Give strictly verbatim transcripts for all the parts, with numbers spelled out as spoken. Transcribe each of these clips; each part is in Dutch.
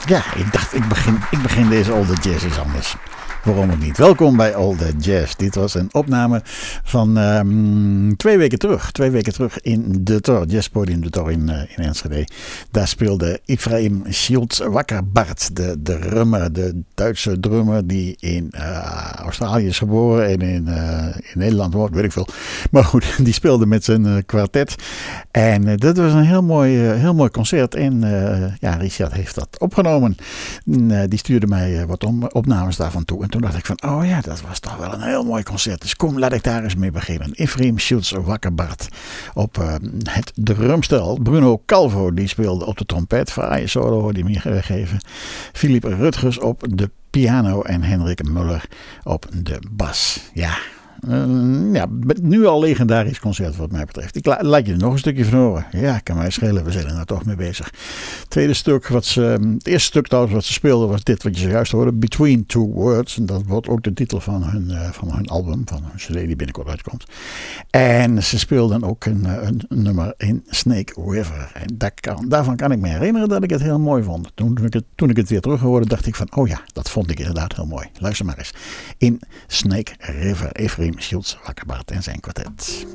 Ja, ik dacht, ik begin, ik begin deze All The Jazz eens anders. Waarom ook niet? Welkom bij All The Jazz. Dit was een opname van um, twee weken terug. Twee weken terug in de Tor, Jazzpodium de Tor in, uh, in Enschede. Daar speelde Ephraim Schultz Wakkerbart, de, de drummer, de Duitse drummer die in uh, Australië is geboren en in, uh, in Nederland woont, weet ik veel. Maar goed, die speelde met zijn uh, kwartet. En uh, dat was een heel mooi, uh, heel mooi concert. En uh, ja, Richard heeft dat opgenomen. En, uh, die stuurde mij uh, wat om, opnames daarvan toe. En toen dacht ik van, oh ja, dat was toch wel een heel mooi concert. Dus kom, laat ik daar eens mee beginnen. Ephraim Schultz Wakkerbart op uh, het drumstel. Bruno Calvo, die speelde op de trompet. Fraaie solo, hoorde hij me geven. Philip Rutgers op de piano en Henrik Muller op de bas. Ja. Uh, ja, nu al legendarisch concert wat mij betreft. Ik la- laat je er nog een stukje van horen. Ja, kan mij schelen, we zijn er nou toch mee bezig. Het tweede stuk, wat ze, het eerste stuk trouwens wat ze speelden was dit wat je zojuist hoorde, Between Two Words. En dat wordt ook de titel van hun, uh, van hun album, van hun cd die binnenkort uitkomt. En ze speelden ook een, een, een nummer in Snake River. En dat kan, daarvan kan ik me herinneren dat ik het heel mooi vond. Toen ik het, toen ik het weer terug hoorde, dacht ik van, oh ja, dat vond ik inderdaad heel mooi. Luister maar eens. In Snake River, Ephraim Schultz Wakkerbart en zijn kwartet.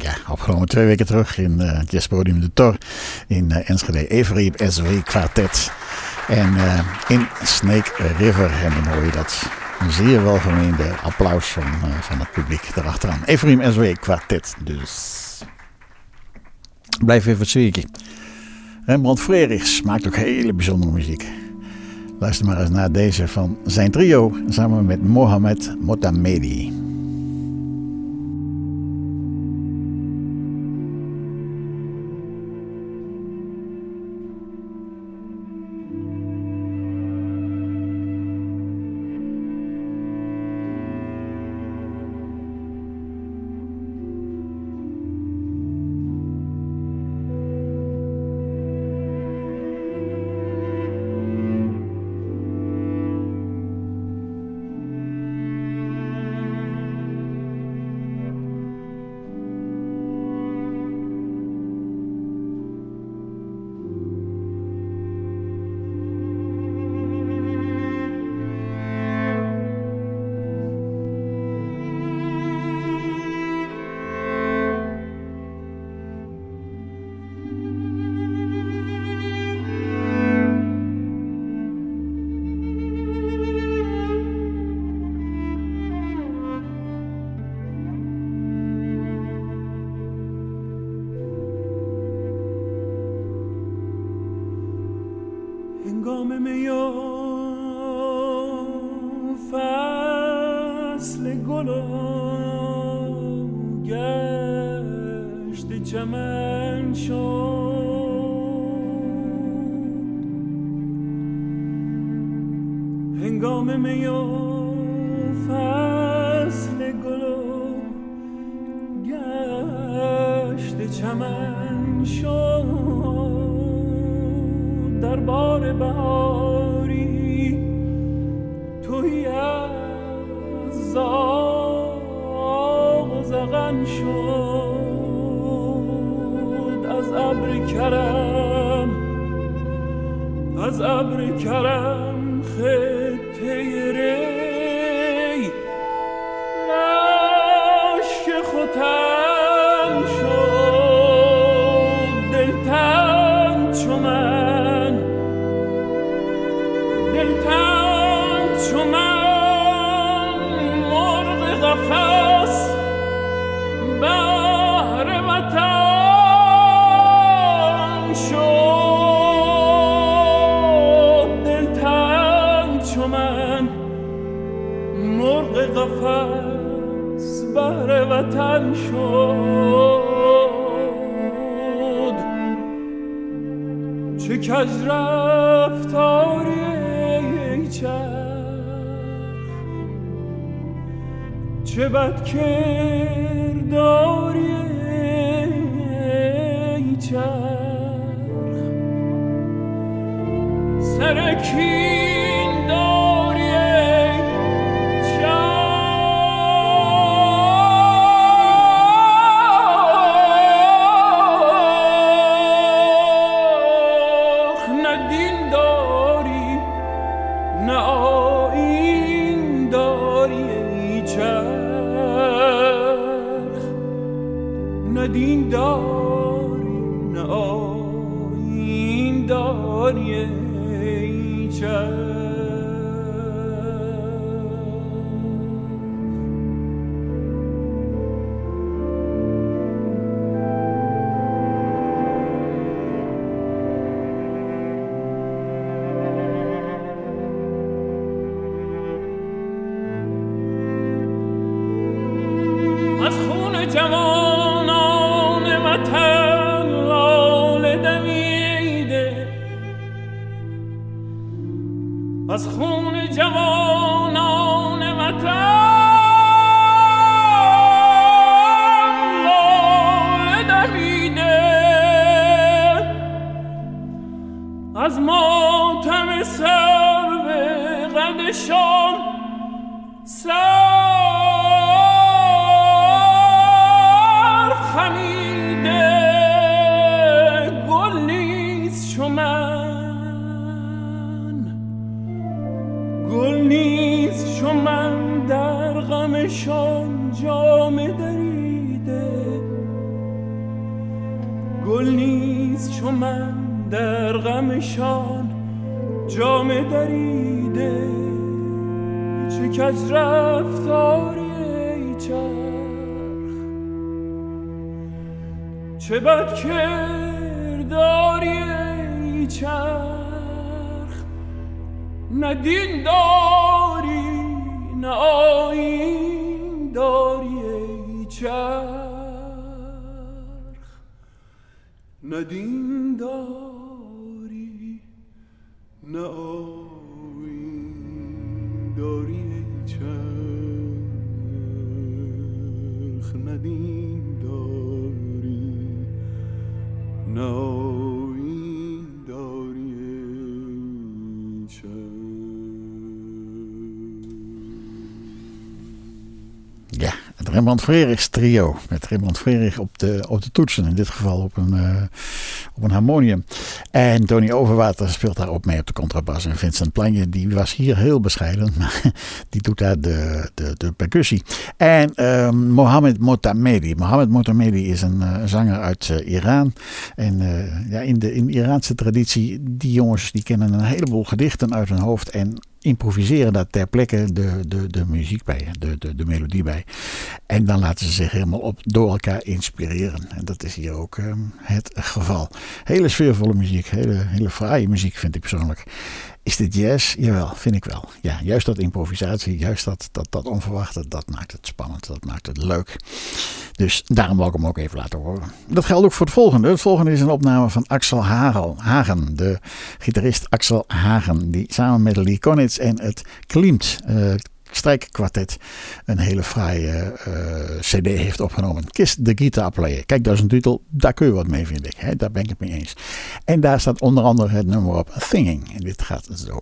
ja, opgenomen twee weken terug in uh, het Jazzpodium de Tor in uh, Enschede. Every S W Quartet. En uh, in Snake River. En dan hoor je dat zeer welgemeende applaus van, uh, van het publiek erachteraan. Every S W Quartet dus. Blijf even het sfeertje. Rembrandt Frerichs maakt ook hele bijzondere muziek. Luister maar eens naar deze van zijn trio samen met Mohamed Motamedi. هنگام میان فصل گلان گشت چمن شد هنگام میان فصل گلان گشت چمن شد در بار بهاری توی از زاغ زغن شد از ابر کرم از ابر کرم خطه ری رشک ختم شد دلتنگ چو من دلتنگ چو من مرغ قفس بهر وطن شد دلتنگ چو من مرغ قفس بهر وطن شد چه کج رفتاری ای چرخ چه بد کرداری ای چرخ سر کین داری ای چرخ نه دین داری نه آیین داری ای چرخ نه دین داری نه آیین داری ای چرخ از خون جوانان وطن لاله دمیده از خون جوانان وطن لاله دمیده از ماتم سرو قدشان سر گل نیست من در غمشان جامه دریده، چه کج رفتاری ای چرخ، چه بد کرداری ای چرخ. نه دین داری نه آیین داری ای چرخ، نه دین داری نه آیین داری ای چرخ، نه دین داری نه آیین داری ای چرخ. Ja, het Rembrandt Frerichs trio. Met Rembrandt Frerich op de, op de toetsen. In dit geval op een, uh, op een harmonium. En Tony Overwater speelt daar ook mee op de contrabas. En Vincent Planje, die was hier heel bescheiden. Maar die doet daar de, de, de percussie. En uh, Mohammed Motamedi. Mohammed Motamedi is een uh, zanger uit uh, Iran. En uh, ja, in de in de Iraanse traditie, die jongens die kennen een heleboel gedichten uit hun hoofd. En improviseren daar ter plekke de, de, de muziek bij, de, de, de melodie bij. En dan laten ze zich helemaal op door elkaar inspireren. En dat is hier ook um, het geval. Hele sfeervolle muziek, hele, hele fraaie muziek vind ik persoonlijk. Is dit jazz? Jawel, vind ik wel. Ja, juist dat improvisatie, juist dat, dat, dat onverwachte, dat maakt het spannend, dat maakt het leuk. Dus daarom wil ik hem ook even laten horen. Dat geldt ook voor het volgende. Het volgende is een opname van Axel Hagen, de gitarist Axel Hagen, die samen met Lee Konitz en het Klimt uh, strijkkwartet een hele fraaie uh, cd heeft opgenomen. Kiss the Guitar Player. Kijk, dat is een titel, daar kun je wat mee, vind ik. Hè? Daar ben ik het mee eens. En daar staat onder andere het nummer op Thinging. En dit gaat zo.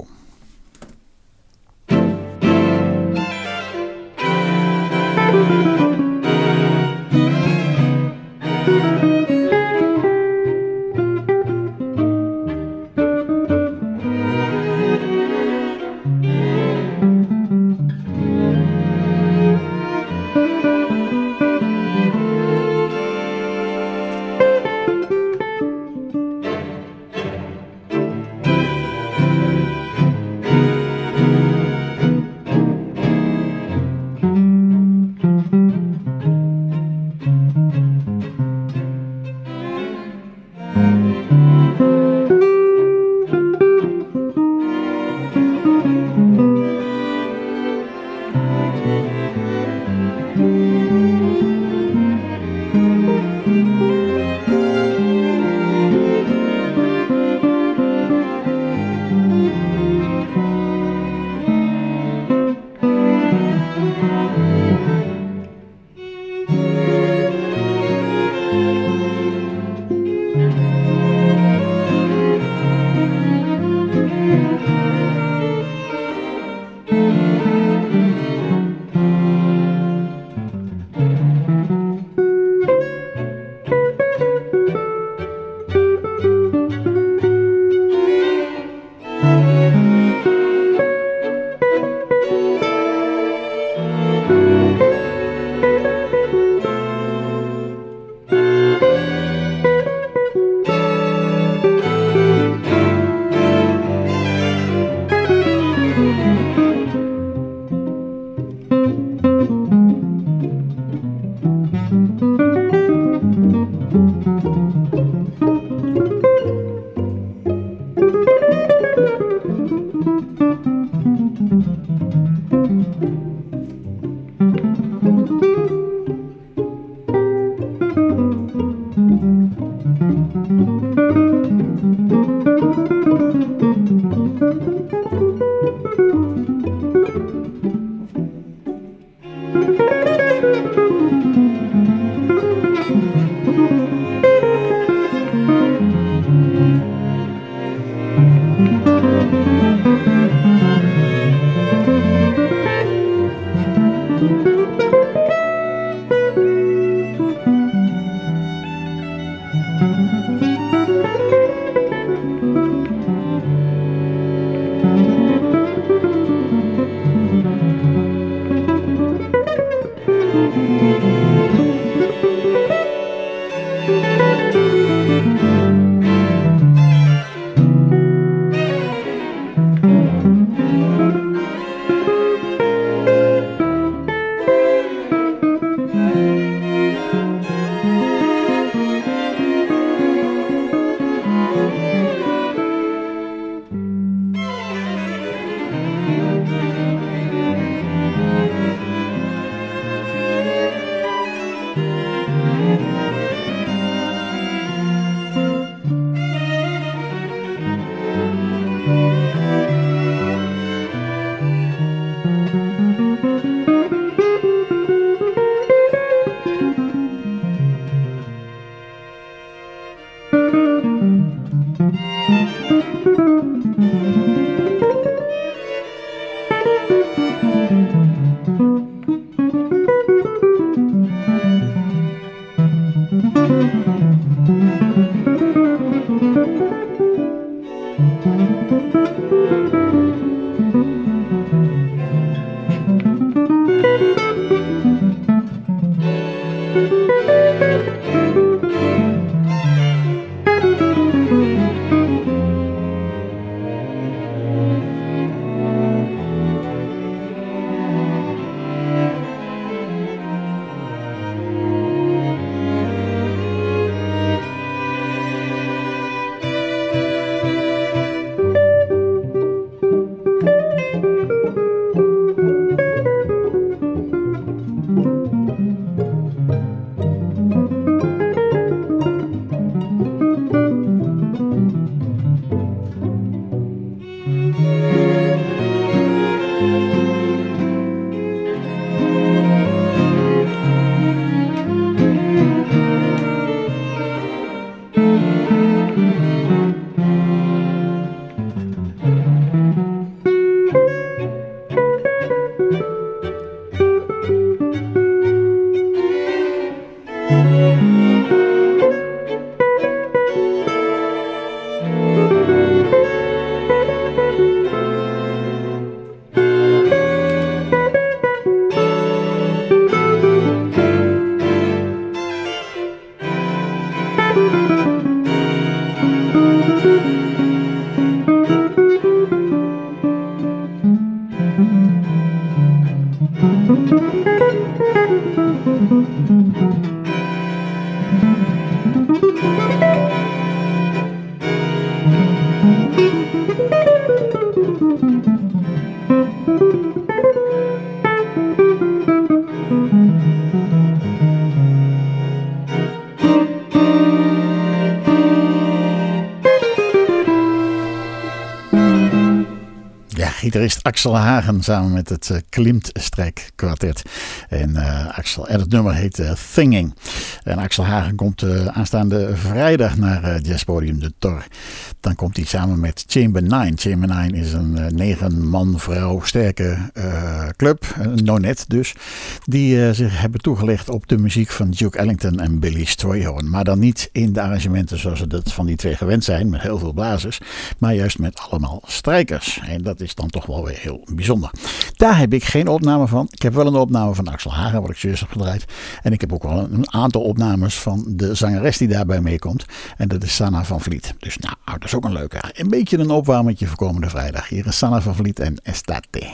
Gitarist Axel Hagen samen met het uh, Klimt-Strijk kwartet. En uh, Axel, en het nummer heet uh, Thinging. En Axel Hagen komt uh, aanstaande vrijdag naar uh, Jazzpodium de Tor. Dan komt hij samen met Chamber nine. Chamber nine is een uh, negen man vrouw sterke uh, club, een nonet dus, die uh, zich hebben toegelegd op de muziek van Duke Ellington en Billy Strayhorn. Maar dan niet in de arrangementen zoals we dat van die twee gewend zijn, met heel veel blazers, maar juist met allemaal strijkers. En dat is dan toch wel weer heel bijzonder. Daar heb ik geen opname van. Ik heb wel een opname van Axel Hagen, wat ik zojuist heb gedraaid. En ik heb ook wel een aantal opnames van de zangeres die daarbij meekomt. En dat is Sanna van Vliet. Dus nou, dat is ook een leuke. Een beetje een opwarmetje voor komende vrijdag. Hier is Sanna van Vliet en Estate.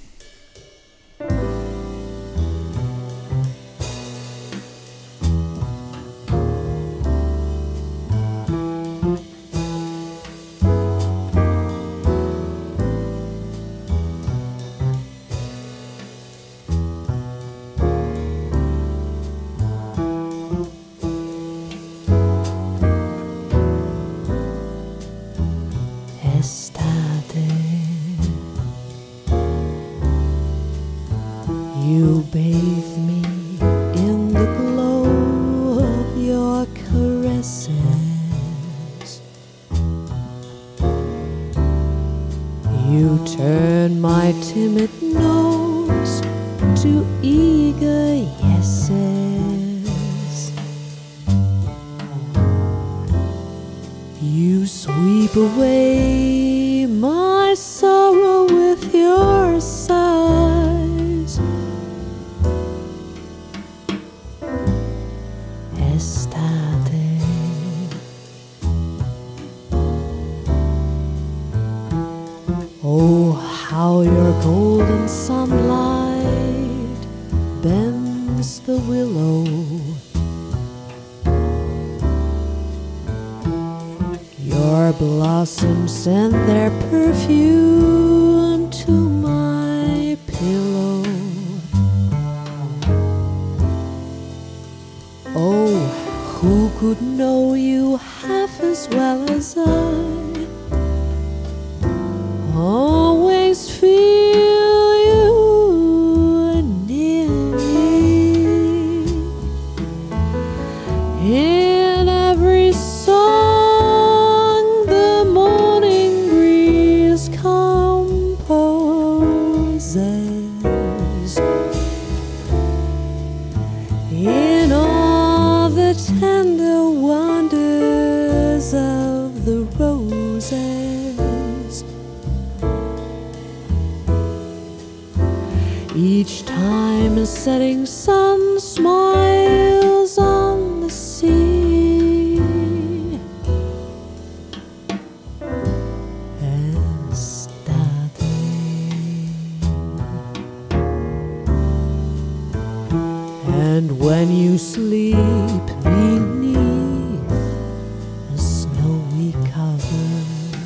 You bathe me in the glow of your caresses. You turn my timid nose to eager yeses. You sweep away my sorrow with your sighs. Estate. Oh, how your golden sunlight bends the willow. Your blossoms send their perfume to my pillow. Oh, who could know you half as well as I? Always feel you near me. In every song the morning breeze composes. In all the tender wonders of the roses, each time a setting sun smiles And when you sleep beneath a snowy cover,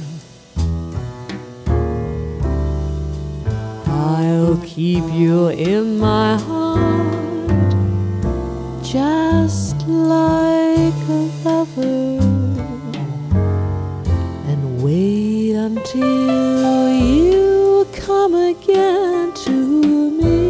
I'll keep you in my heart, just like a lover, and wait until you come again to me.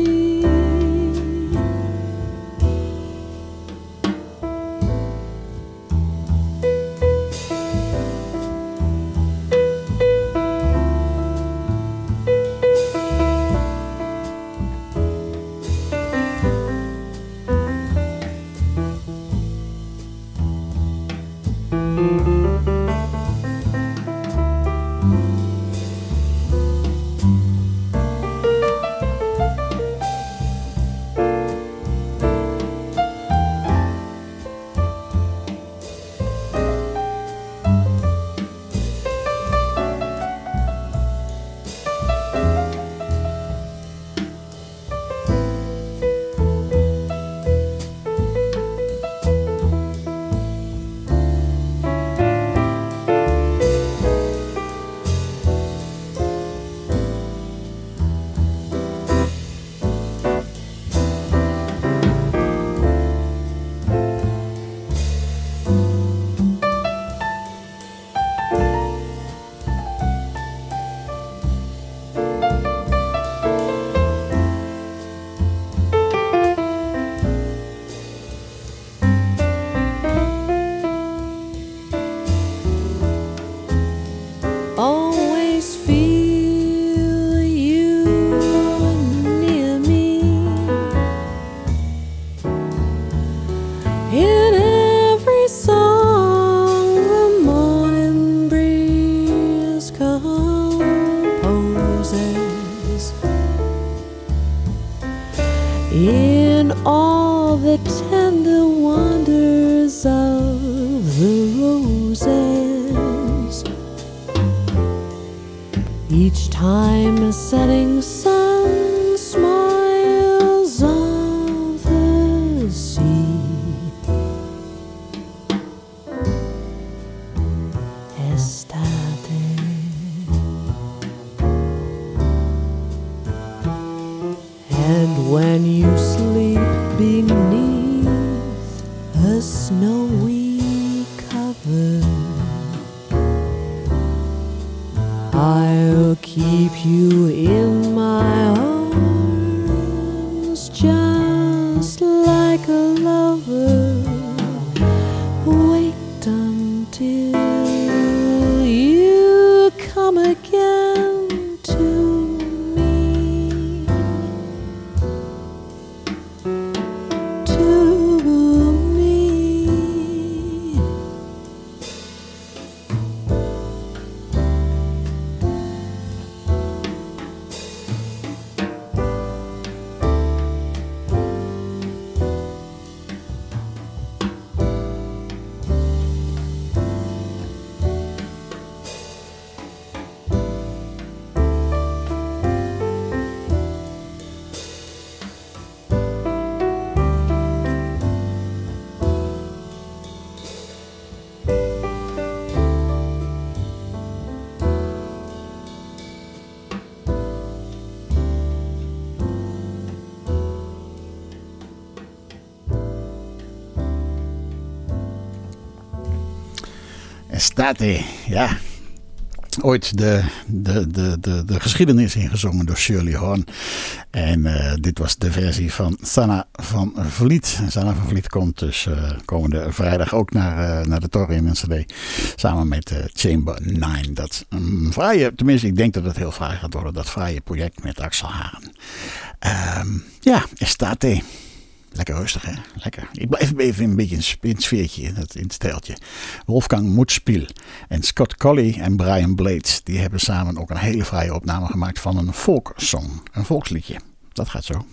Always feel you near me. In every song the morning breeze composes, in all the tender wonders of the roses. Each time a setting sun smiles on the sea, estate. And when you sleep beneath a snowy cover, I'll keep you in my arms, just like a lover. Wait until you come again to me, to me. Estate, ja. Ooit de, de, de, de, de geschiedenis ingezongen door Shirley Horn. En uh, dit was de versie van Sanna van Vliet. Sanna van Vliet komt dus uh, komende vrijdag ook naar, uh, naar de Torre in een cd. Samen met uh, Chamber nine. Dat um, fraaie, tenminste ik denk dat het heel fraai gaat worden. Dat fraaie project met Axel Haren. Um, ja, Estate. Lekker rustig, hè? Lekker. Ik blijf even een beetje in het sfeertje, in het, in het stijltje. Wolfgang Mutzspiel en Scott Colley en Brian Blades, die hebben samen ook een hele fraaie opname gemaakt van een folksong. Een volksliedje. Dat gaat zo.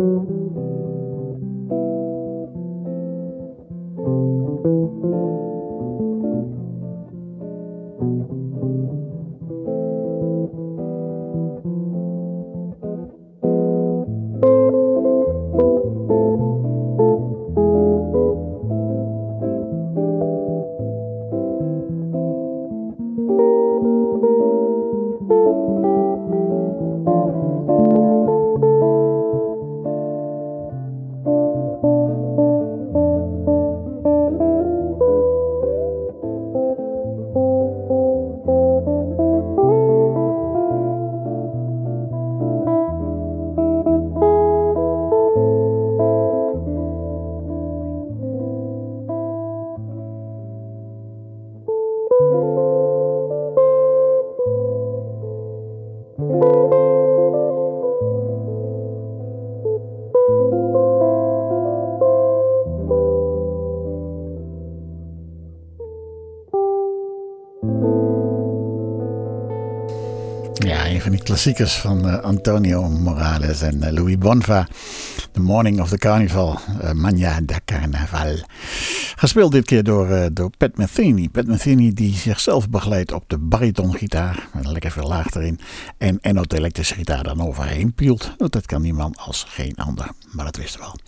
Ja, een van die klassiekers van uh, Antonio Morales en uh, Louis Bonfa. The Morning of the Carnival, uh, Mañana da Carnaval. Gespeeld dit keer door, uh, door Pat Metheny. Pat Metheny die zichzelf begeleidt op de baritongitaar. Lekker veel laag erin. En, en op de elektrische gitaar dan overheen pielt. Dat kan die man als geen ander. Maar dat wisten we wel.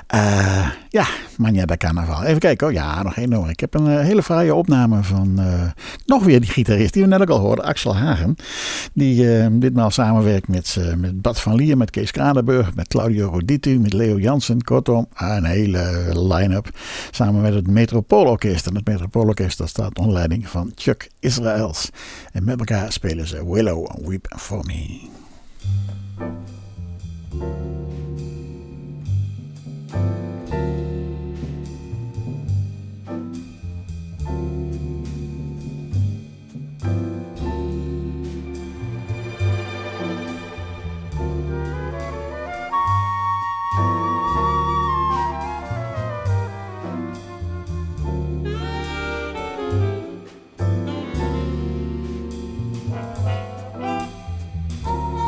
Uh, ja, Mañana da Carnaval. Even kijken. Oh ja, nog één nummer. Ik heb een uh, hele fraaie opname van uh, nog weer die gitarist die we net ook al hoorden. Axel Hagen. Die uh, ditmaal samenwerkt met, uh, met Bad van Lier, met Kees Kranenburg, met Claudio Roditu, met Leo Jansen. Kortom, een hele line-up. Samen met het Metropoolorkest. En het Metropoolorkest dat staat onder leiding van Chuck Israels. En met elkaar spelen ze Willow Weep For Me. Thank you.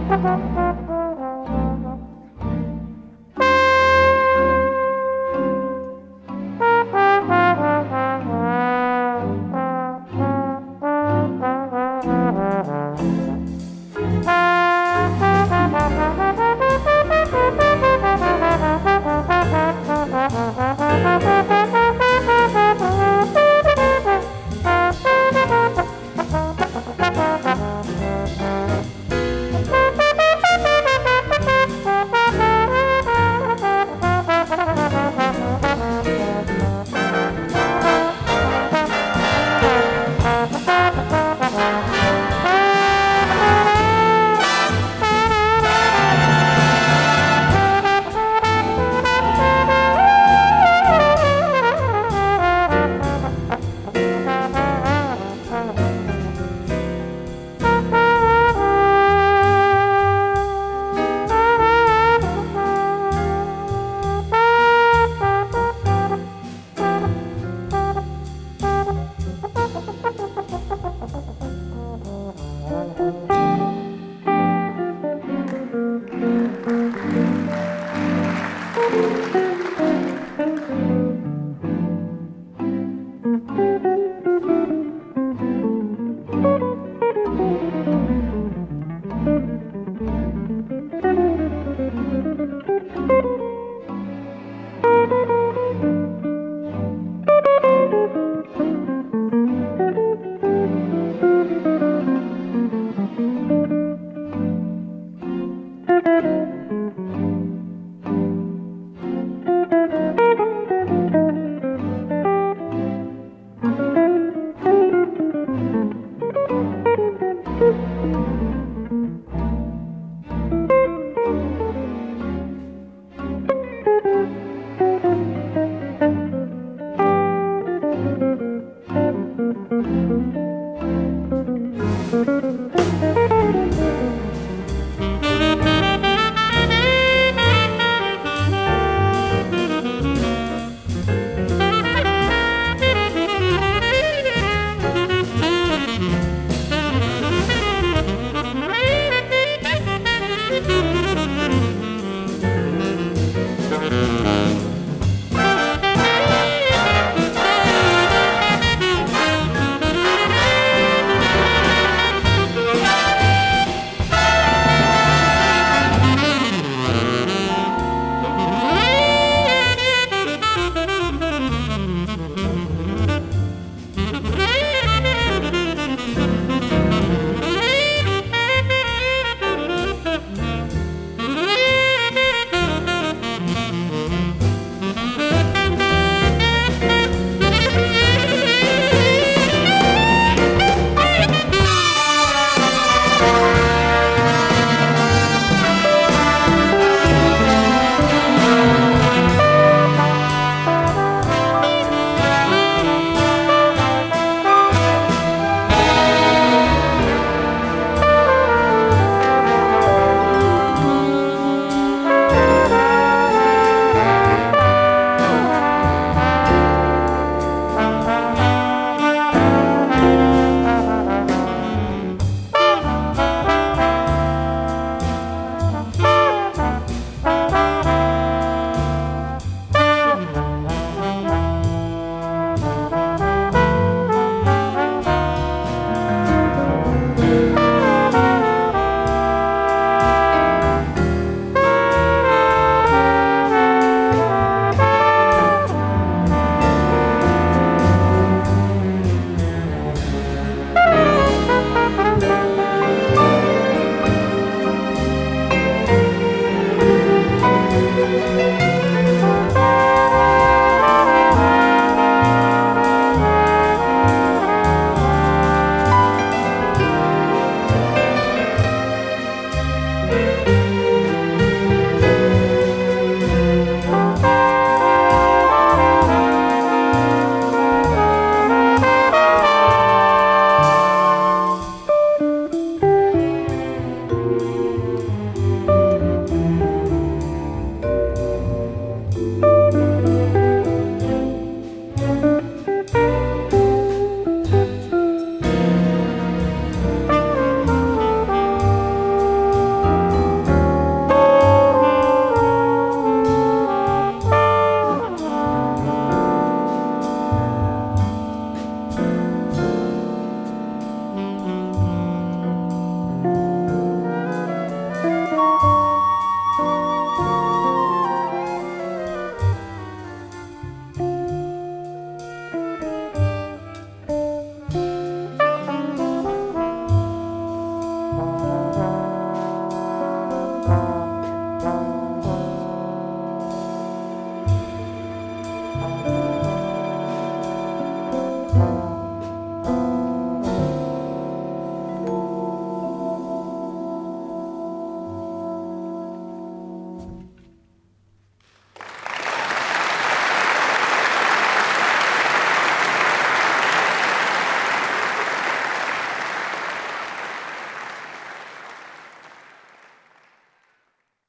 Thank you.